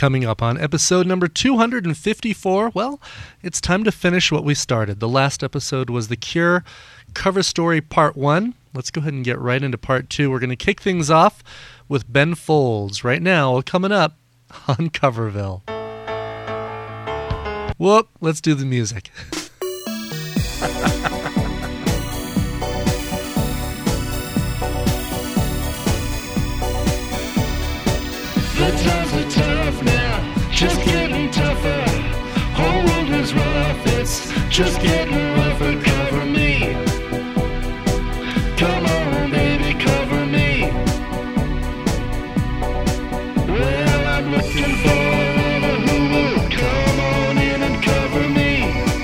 Coming up on episode number 254, well, it's time to finish what we started. The last episode was The Cure Cover Story Part 1. Let's go ahead and get right into Part 2. We're going to kick things off with Ben Folds right now, coming up on Coverville. Whoop, let's do the music. The times are tough now, just getting tougher. Whole world is rough, it's just getting rougher. Cover me, come on baby, cover me. Well, I'm looking for a lover who will come on in and cover me.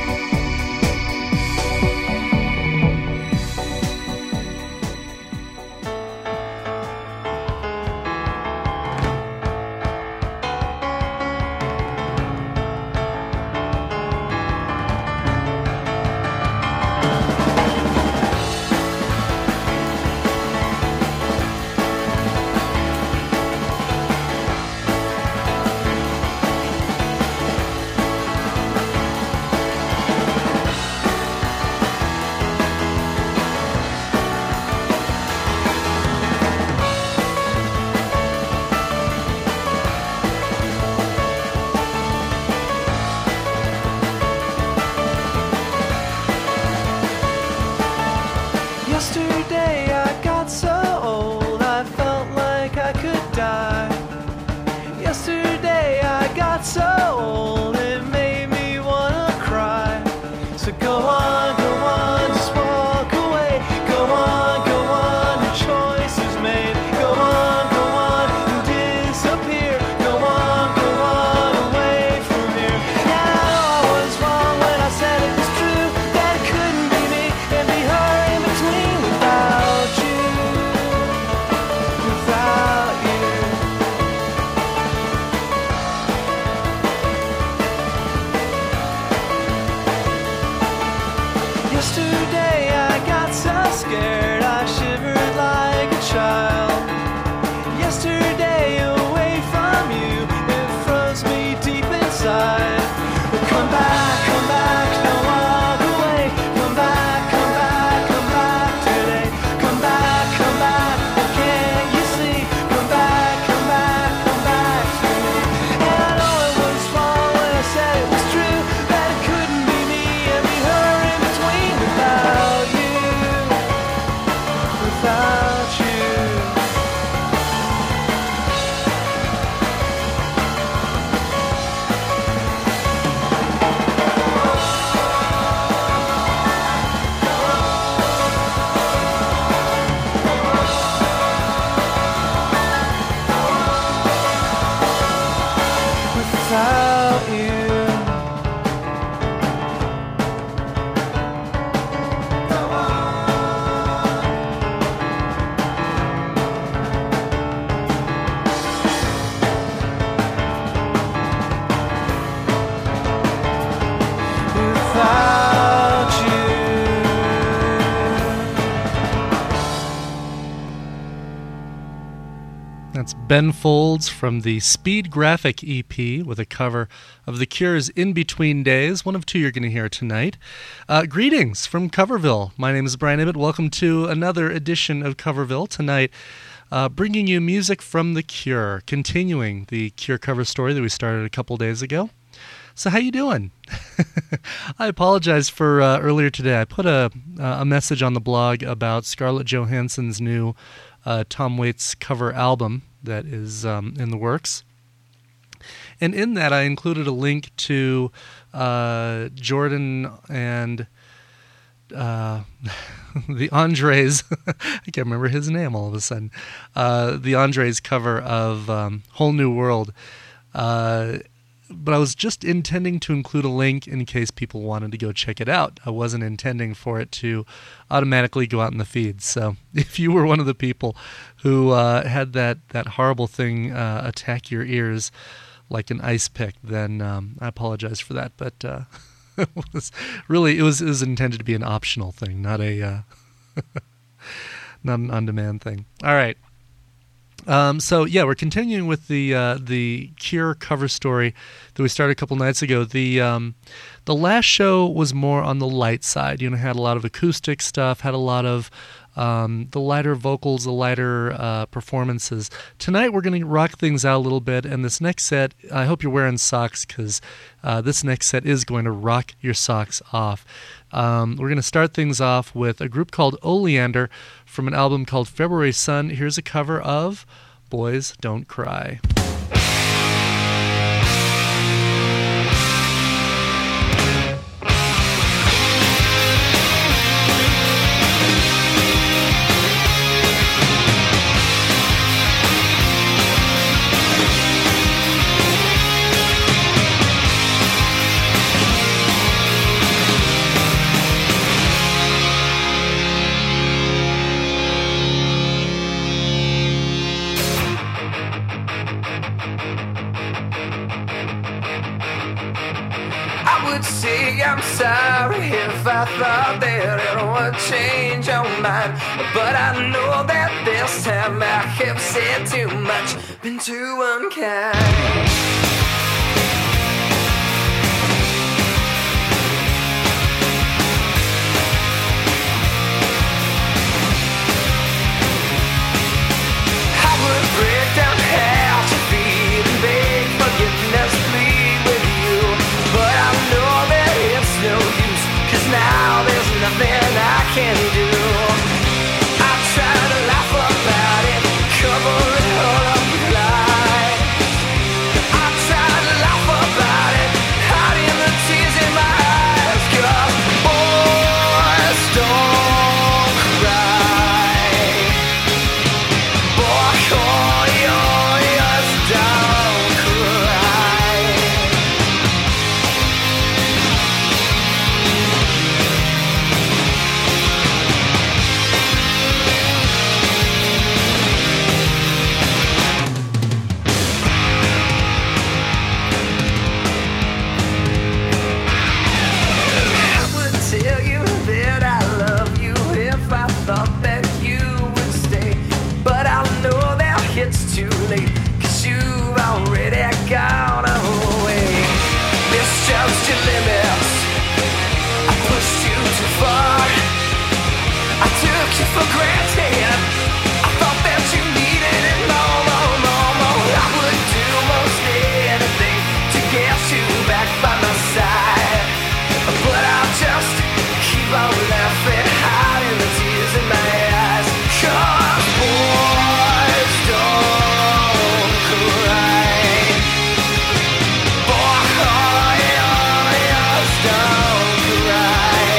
Yesterday I got so old I felt like I could die. Yesterday I got so old it made me wanna cry. So go on, just walk away. Go on, your choice is made. Go on, and disappear. Go on, away from here. Yeah, I know I was wrong when I said it was true, that it couldn't be me and be her in between. Without you. Yesterday I got so scared I shivered like a child. Yesterday away from you, it froze me deep inside. Well, come back, don't walk away. Come back today. Come back, what can't you see? Come back to me. And I know it was wrong when I said it was true, that it couldn't be me and be her in between. Without you. Without you. Without you. That's Ben Folds from the Speed Graphic EP with a cover of The Cure's In Between Days, one of two you're going to hear tonight. Greetings from Coverville. My name is Brian Ibbott. Welcome to another edition of Coverville tonight, bringing you music from The Cure, continuing the Cure cover story that we started a couple days ago. So how you doing? I apologize for earlier today. I put a message on the blog about Scarlett Johansson's new Tom Waits cover album that is in the works. And in that I included a link to Jordan and the Andres, I can't remember his name all of a sudden, the Andres cover of Whole New World. But I was just intending to include a link in case people wanted to go check it out. I wasn't intending for it to automatically go out in the feed. So if you were one of the people who had that horrible thing attack your ears like an ice pick, then I apologize for that. But it was intended to be an optional thing, not a not an on-demand thing. All right. So yeah, we're continuing with the Cure cover story that we started a couple nights ago. The last show was more on the light side. Had a lot of acoustic stuff, had a lot of the lighter vocals, the lighter performances. Tonight we're going to rock things out a little bit, and this next set, I hope you're wearing socks, because this next set is going to rock your socks off. We're going to start things off with a group called Oleander from an album called February Sun. Here's a cover of Boys Don't Cry. I'm sorry if I thought that it would change your mind, but I know that this time I have said too much, been too unkind. I would break down how to feed and beg forgiveness, plead with you, but I know that it's no use, 'cause now there's nothing I can do. I try to laugh about it, cover it all up with lies. I try to laugh about it, hiding the tears in my eyes, 'cause boys don't cry. Boys don't cry. Tell you that I love you if I thought that you would stay, but I know that it's too late, 'cause you've already gone away. Misjudged your limits, I pushed you too far, I took you for granted, I thought that you needed it more. I would do most anything to get you back by my side, but I'll just keep on laughing, hiding the tears in my eyes, 'cause boys don't cry. Boys don't cry.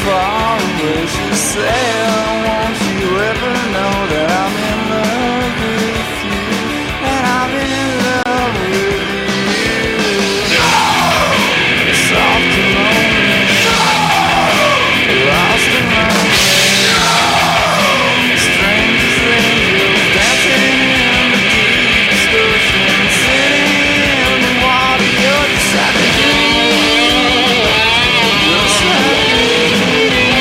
far away. She said, won't you ever know that I'm in love with you, and I'm in love with you. Soft and lonely, lost and lonely, strangers, angels dancing in the deepest ocean, sitting in the water. You're just like a dream. You're just like a dream.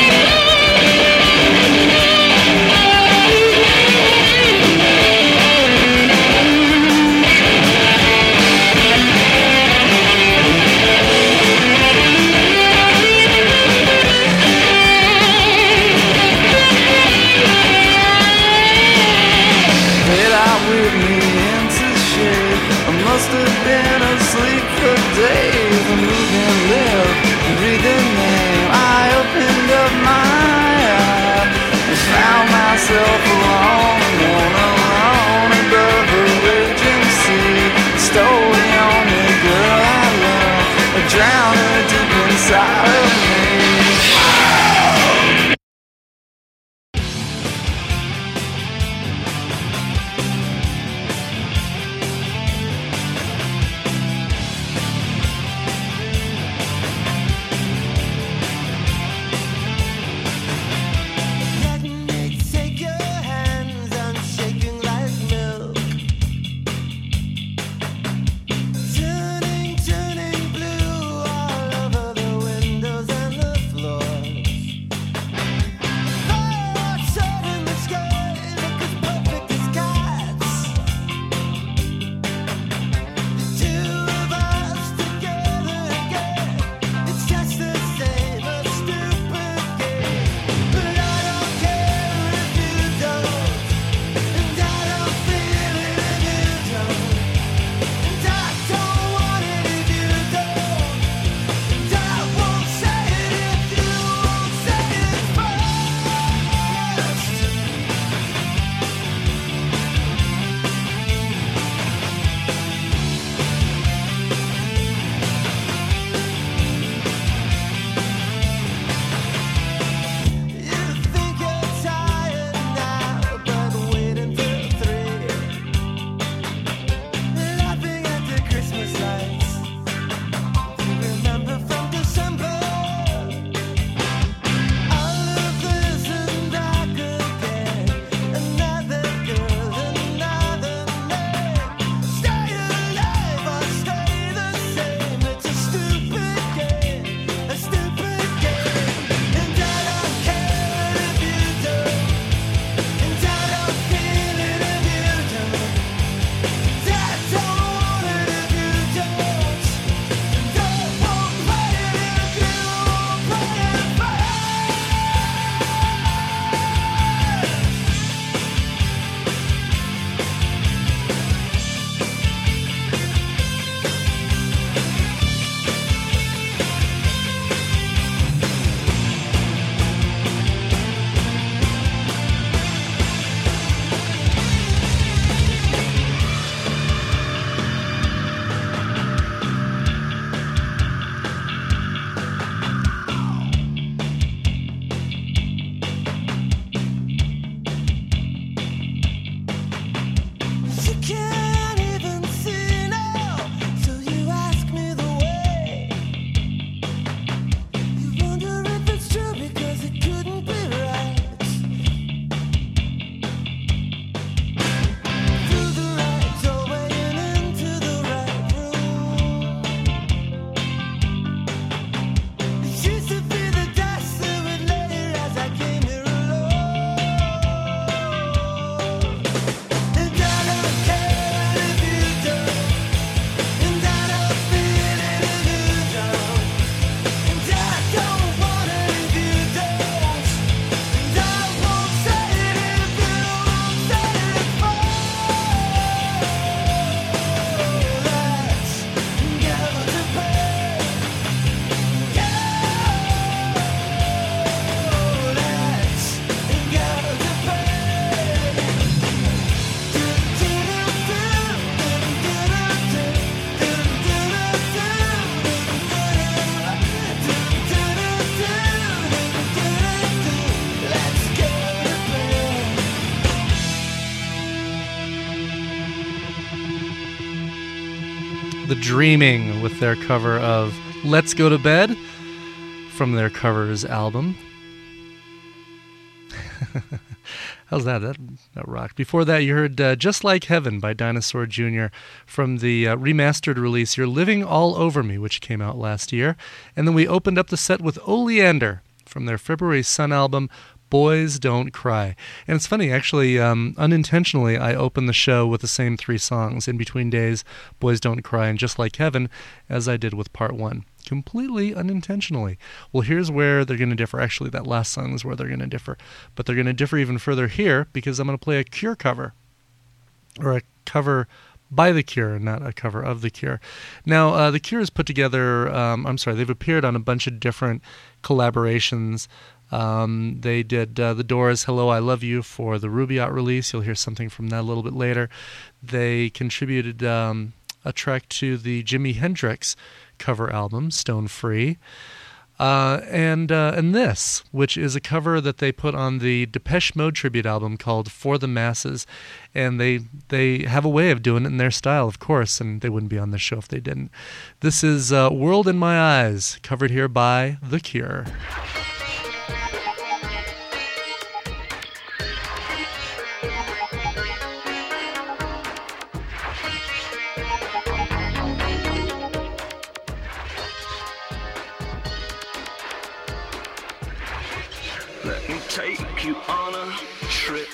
The Dreaming with their cover of Let's Go to Bed from their covers album. How's that? That rocked. Before that, you heard Just Like Heaven by Dinosaur Jr. from the remastered release You're Living All Over Me, which came out last year. And then we opened up the set with Oleander from their February Sun album, Boys Don't Cry. And it's funny, actually, unintentionally, I opened the show with the same three songs, In Between Days, Boys Don't Cry, and Just Like Heaven, as I did with part one. Completely unintentionally. Well, here's where they're going to differ. Actually, that last song is where they're going to differ. But they're going to differ even further here because I'm going to play a Cure cover. Or a cover by The Cure, not a cover of The Cure. Now, The Cure has put together, they've appeared on a bunch of different collaborations. They did The Doors' Hello, I Love You for the Rubaiyat release. You'll hear something from that a little bit later. They contributed a track to the Jimi Hendrix cover album, Stone Free. And this, which is a cover that they put on the Depeche Mode tribute album called For the Masses. And they have a way of doing it in their style, of course, and they wouldn't be on this show if they didn't. This is World in My Eyes, covered here by The Cure. Let me take you on a trip.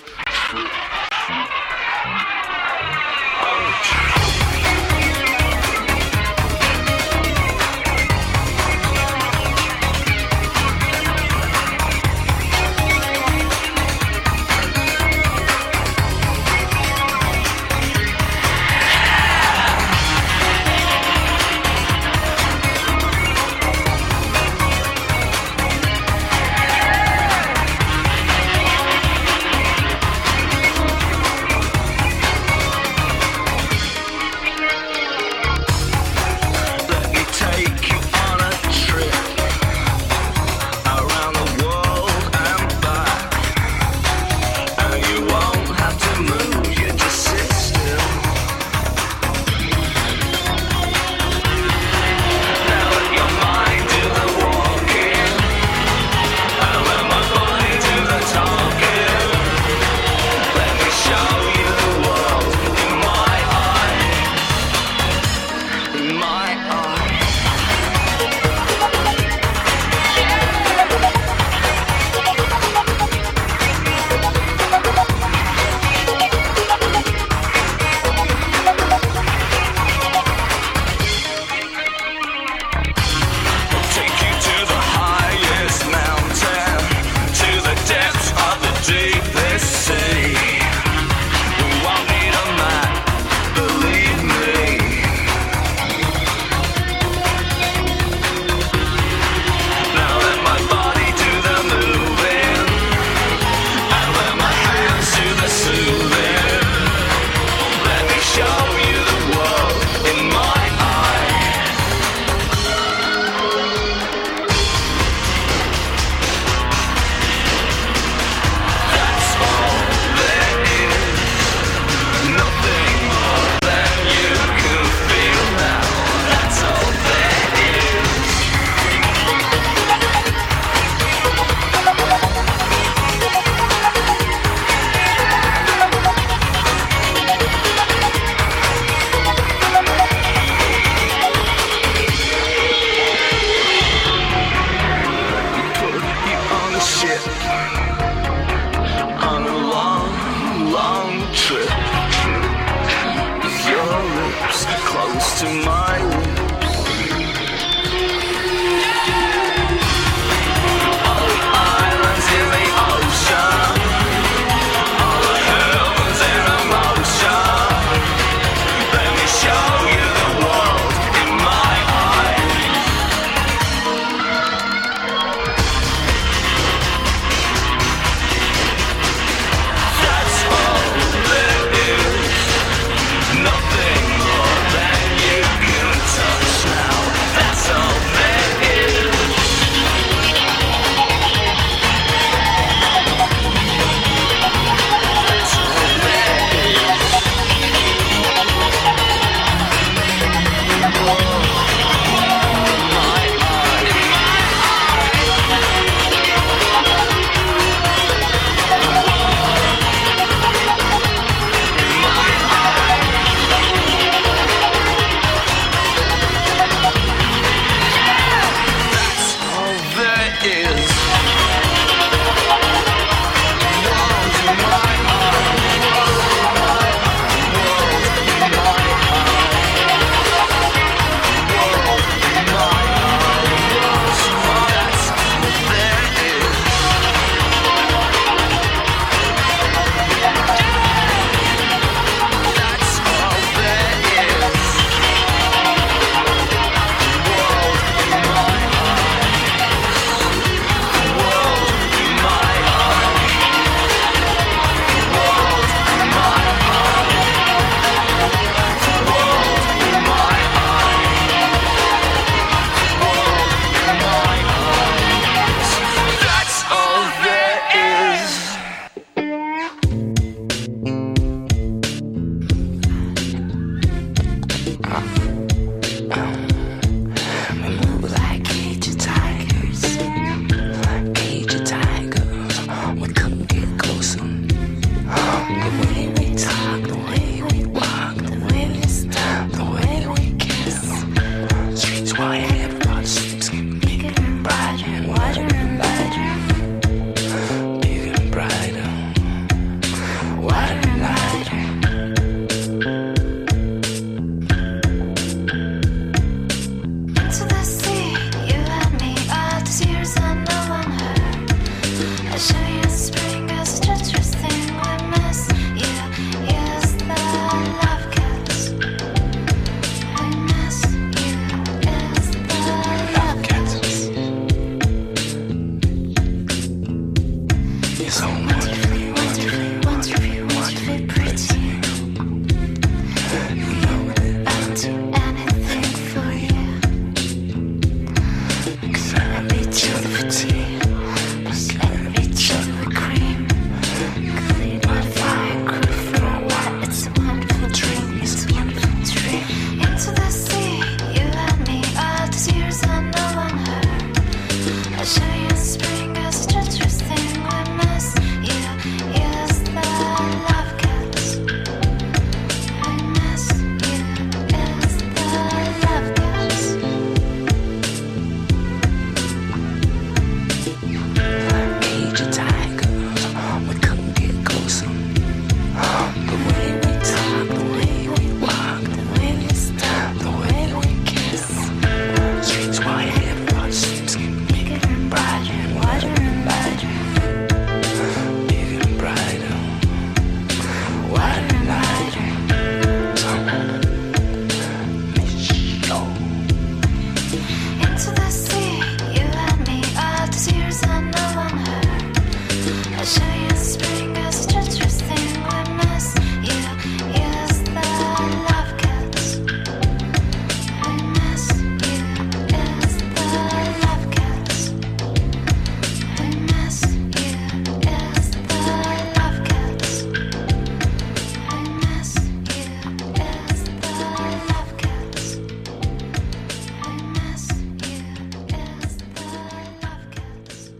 Nothing more than you can get closer. The way we talk, the way we walk, the way we stop, the way we kiss. Streets wide, everybody sleeps, getting bigger and brighter and wider and lighter. Bigger and brighter, wider and lighter. Into the sea, you and me, all these years and no one heard. I show you spring as a treacherous thing we miss. You is the love cats. I miss you is the love cats. You're so Wonderfully, wonderfully, wonderfully, wonderfully pretty. you know it. I'll do anything for you. I'll beat you for tea. I'll beat you with cream. Clean my fire, crew for a while. It's a wonderful dream. It's a wonderful dream. Into the sea, you and me, all these years and no one heard. I show you spring as a treacherous thing we miss. You is the love cats. I miss you is the love cats. Cage of tigers, we couldn't get closer. The way we talk, the way we walk, the way we stop, the way we kiss. Streets wide, everybody sleeps, getting bigger and brighter and wider and lighter. Bigger and brighter, wider and lighter. Into the sea, you and me, all these years and no one heard. I show you spring as a treacherous thing we miss. You is the love cats. I miss you is the love cats. I miss you is the love cats. I miss you is the love cats. I miss you is the love cats.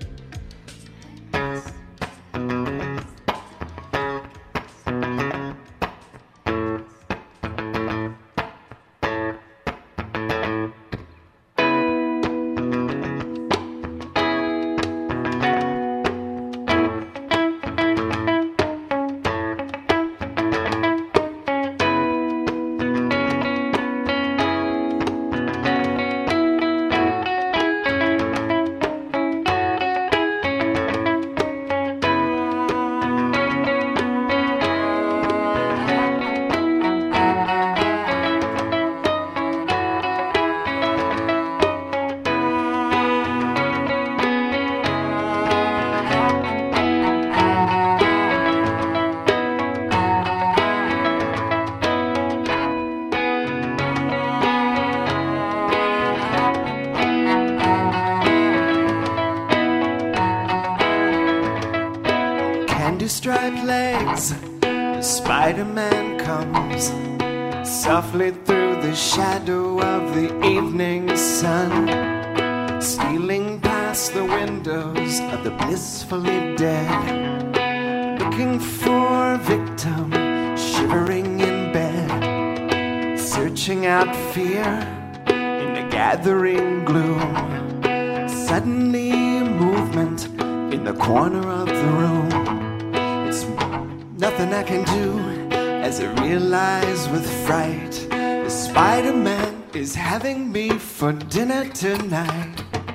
Candy striped legs, the Spider-Man comes softly through the shadow of the evening sun, stealing past the windows of the blissfully dead, looking for a victim, shivering in bed, searching out fear in the gathering gloom. Suddenly a movement in the corner of the room. It's nothing I can do as I realize with fright the Spider-Man is having me for dinner tonight.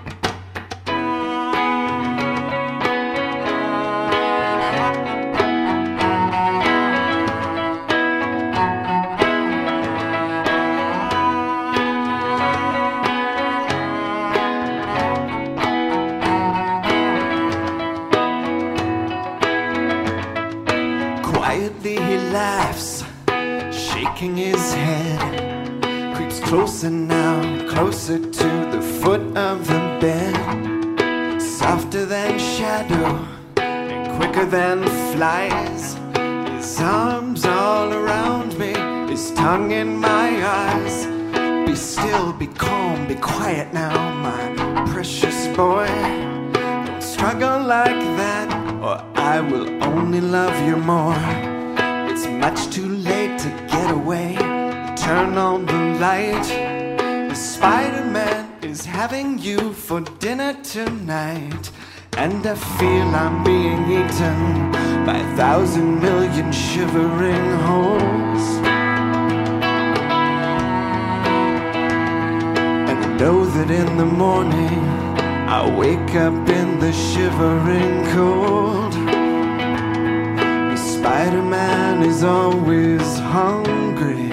Quietly he laughs, shaking his head, creeps closer now, closer to the foot of the bed, softer than shadow and quicker than flies, his arms all around me, his tongue in my eyes. Be still, be calm, be quiet now, my precious boy. Don't struggle like that. or I will only love you more. It's much too late to get away. Turn on the light. The Spider-Man is having you for dinner tonight. And I feel I'm being eaten by 1,000,000,000 shivering holes. And I know that in the morning I'll wake up in the shivering cold. The Spider-Man is always hungry.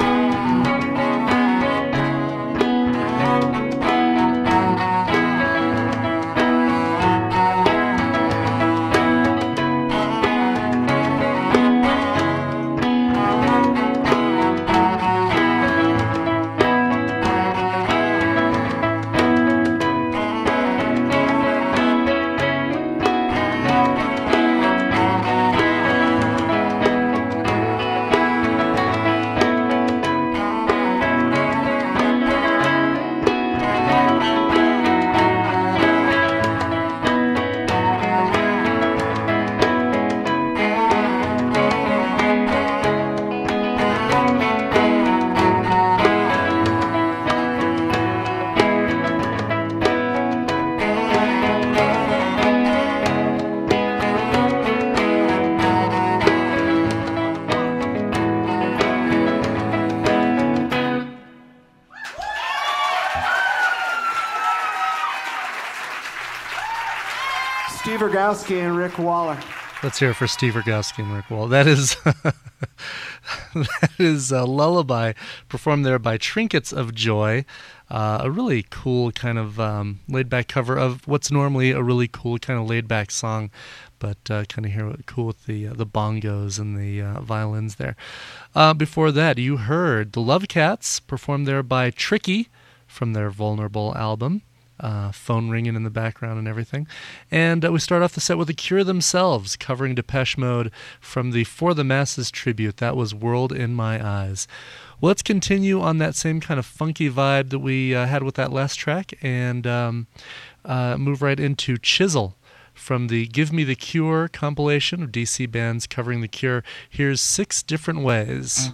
Steve Rogowski and Rick Waller. Let's hear it for Steve Rogowski and Rick Waller. That is that is a Lullaby, performed there by Trinkets of Joy. A really cool kind of laid-back cover of what's normally a really cool kind of laid-back song, but kind of hear cool with the bongos and the violins there. Before that, you heard the Love Cats, performed there by Tricky from their Vulnerable album. Phone ringing in the background and everything. And we start off the set with The Cure themselves, covering Depeche Mode from the For the Masses tribute. That was World in My Eyes. Well, let's continue on that same kind of funky vibe that we had with that last track and move right into Chisel from the Give Me the Cure compilation of DC bands covering The Cure. Here's 6 Different Ways.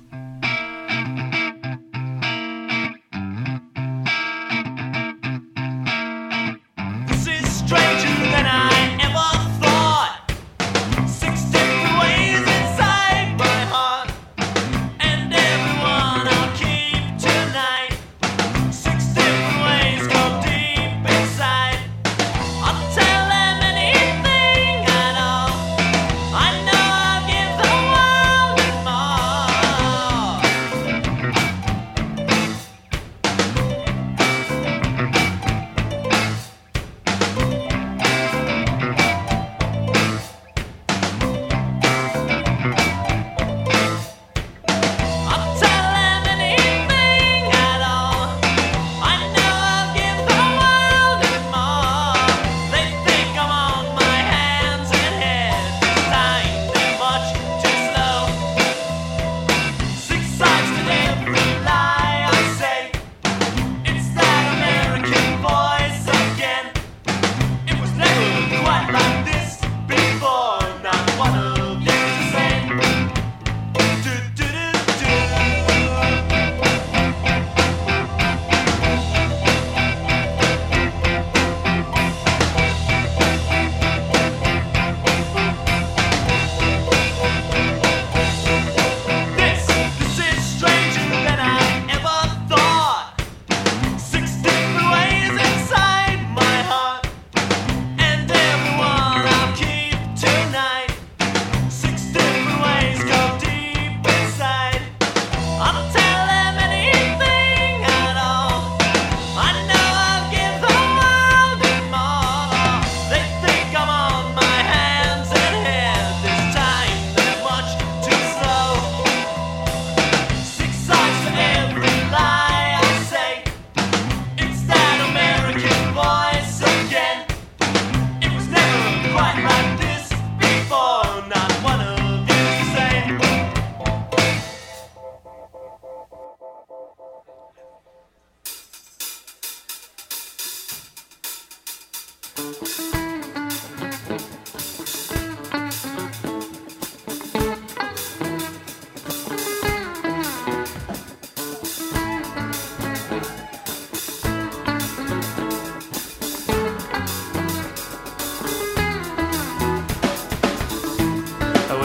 I know I'll give the world and more.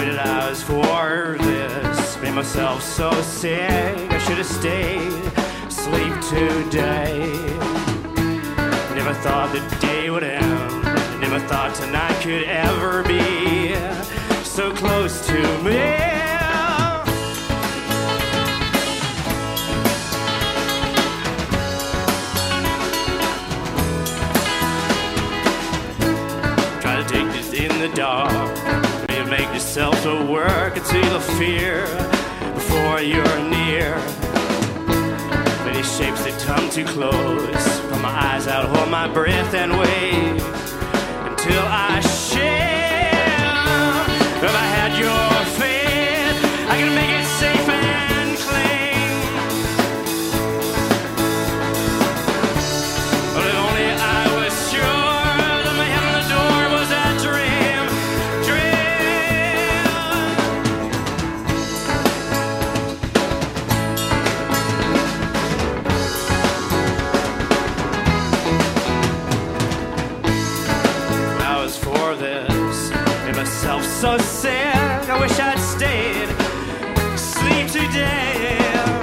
decided I was for this. Made myself so sick, I should have stayed asleep today. Never thought the day would end. Never thought tonight could ever be so close to me. Try to take this in the dark. You make yourself to work until you fear before you're near. Many shapes that come too close. Put my eyes out, hold my breath and wait until I share. If I had your faith, I could make it safe and clean. But if only I was sure that my head on the door was a dream. I was for this, made myself so sick, I wish I'd stayed asleep today.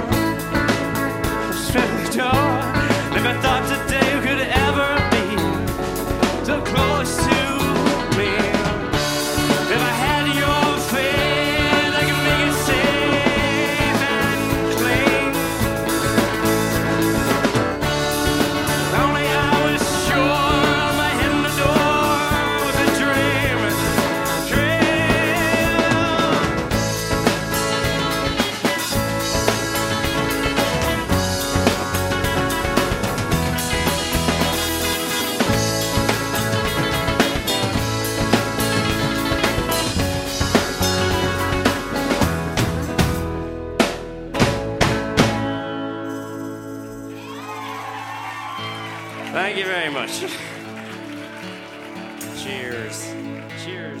Shut the door, never thought today could ever be so close to me. If I had your faith, I could make it safe and clean. Only I was sure my head in the door was a dream. Thank you very much. Cheers. Cheers.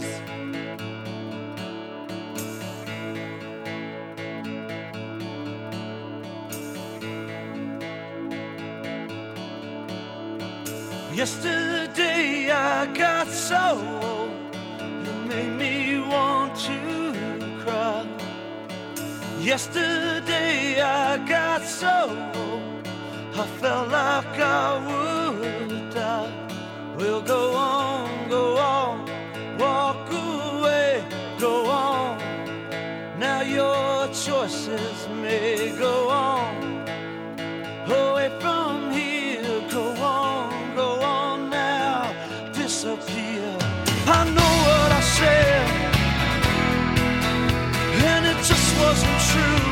Yesterday I got so old, you made me want to cry. Yesterday I got so old, I felt like I would die. We'll go on, walk away, go on. Now your choices may go on, away from here, go on now, disappear. I know what I said, and it just wasn't true.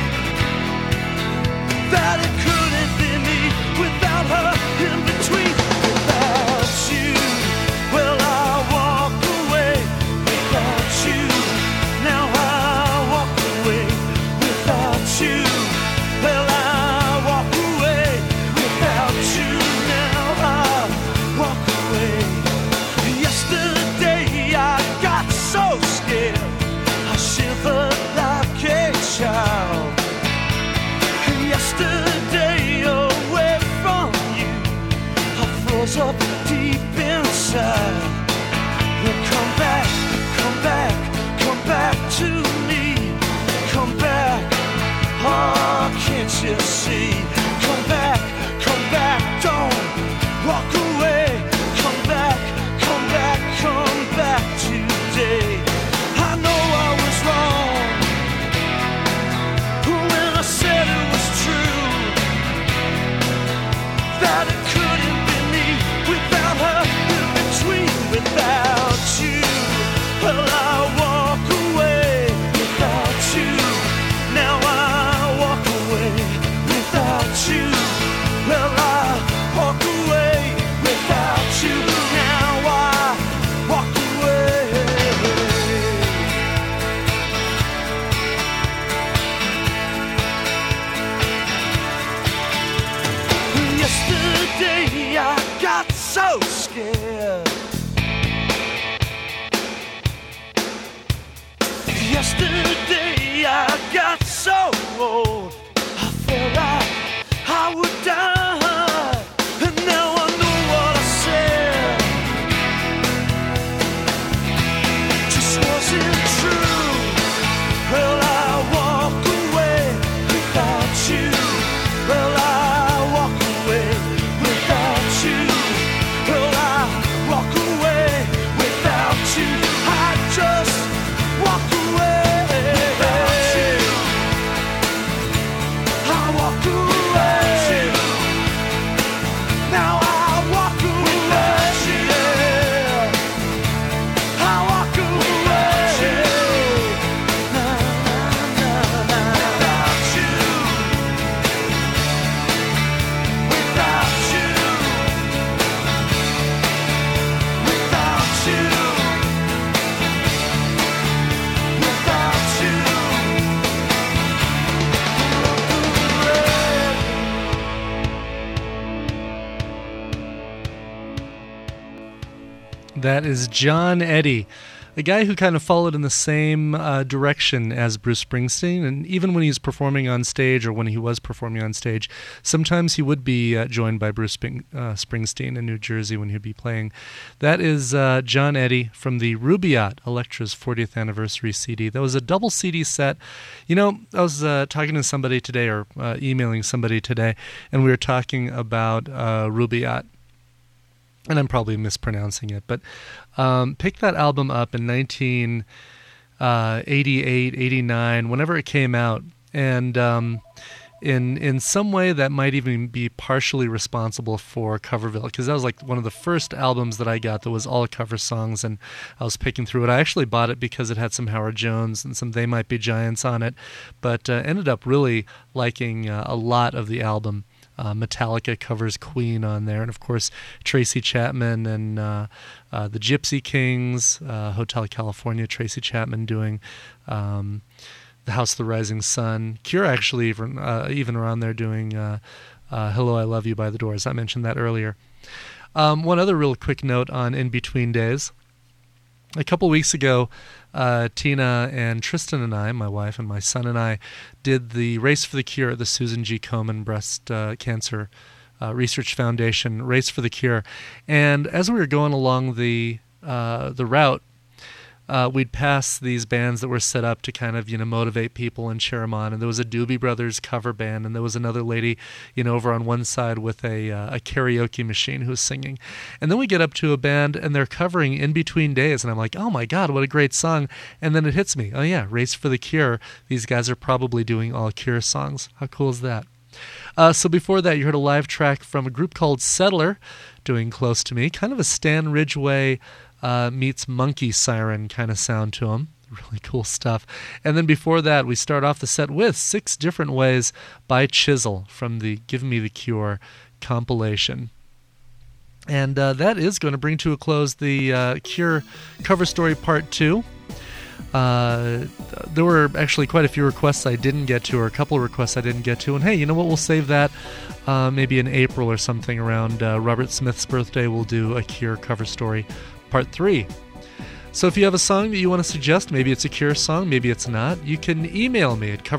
That it couldn't be me without her in between. Without you, well, I walk away without you. Now I walk away without you. That is John Eddy, a guy who kind of followed in the same direction as Bruce Springsteen. And even when he's performing on stage, or when he was performing on stage, sometimes he would be joined by Bruce Springsteen in New Jersey when he'd be playing. That is John Eddy from the Rubaiyat, Elektra's 40th anniversary CD. That was a double CD set. You know, I was talking to somebody today, or emailing somebody today, and we were talking about Rubaiyat. And I'm probably mispronouncing it, but picked that album up in 1988, 89, whenever it came out. And in some way that might even be partially responsible for Coverville, because that was like one of the first albums that I got that was all cover songs, and I was picking through it. I actually bought it because it had some Howard Jones and some They Might Be Giants on it, but ended up really liking a lot of the album. Metallica covers Queen on there, and of course Tracy Chapman and the Gypsy Kings, Hotel California, Tracy Chapman doing The House of the Rising Sun. Cure actually even around there doing Hello, I Love You by The Doors. I mentioned that earlier. One other real quick note on In Between Days. A couple weeks ago, Tina and Tristan and I, my wife and my son and I, did the Race for the Cure at the Susan G. Komen Breast Cancer Research Foundation, Race for the Cure. And as we were going along the route, we'd pass these bands that were set up to kind of, motivate people and cheer them on. And there was a Doobie Brothers cover band, and there was another lady, over on one side with a karaoke machine who was singing. And then we get up to a band, and they're covering In Between Days, and I'm like, oh my God, what a great song. And then it hits me, oh yeah, Race for the Cure. These guys are probably doing all Cure songs. How cool is that? So before that, you heard a live track from a group called Settler doing Close to Me, kind of a Stan Ridgway meets Monkey Siren kind of sound to them. Really cool stuff. And then before that, we start off the set with 6 Different Ways by Chisel from the Give Me the Cure compilation. And that is going to bring to a close the Cure Cover Story Part 2. There were actually quite a few requests I didn't get to, or a couple of requests I didn't get to. And hey, you know what? We'll save that maybe in April or something around Robert Smith's birthday. We'll do a Cure Cover Story Part 3. So if you have a song that you want to suggest, maybe it's a Cure song, maybe it's not, you can email me at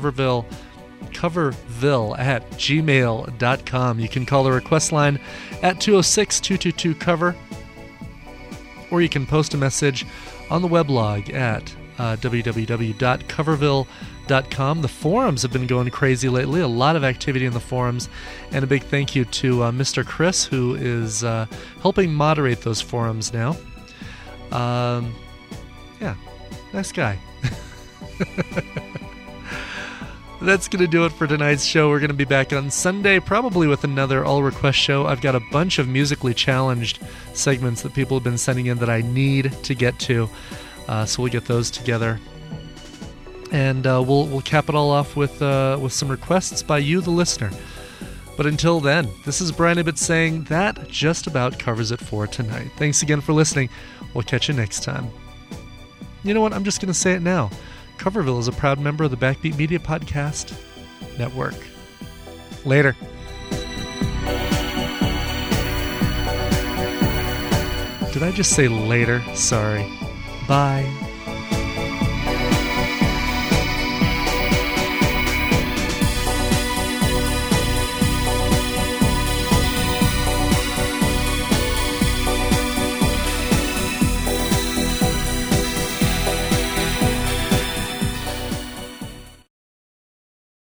coverville@gmail.com. You can call the request line at 206-222-COVER, or you can post a message on the weblog at www.coverville.com. The forums have been going crazy lately, a lot of activity in the forums, and a big thank you to Mr. Chris, who is helping moderate those forums now. Yeah, nice guy. That's going to do it for tonight's show. We're going to be back on Sunday, probably with another all-request show. I've got a bunch of musically challenged segments that people have been sending in that I need to get to, so we'll get those together. And we'll cap it all off with some requests by you, the listener. But until then, this is Brian Ibbett saying that just about covers it for tonight. Thanks again for listening. We'll catch you next time. You know what? I'm just going to say it now. Coverville is a proud member of the Backbeat Media Podcast Network. Later. Did I just say later? Sorry. Bye.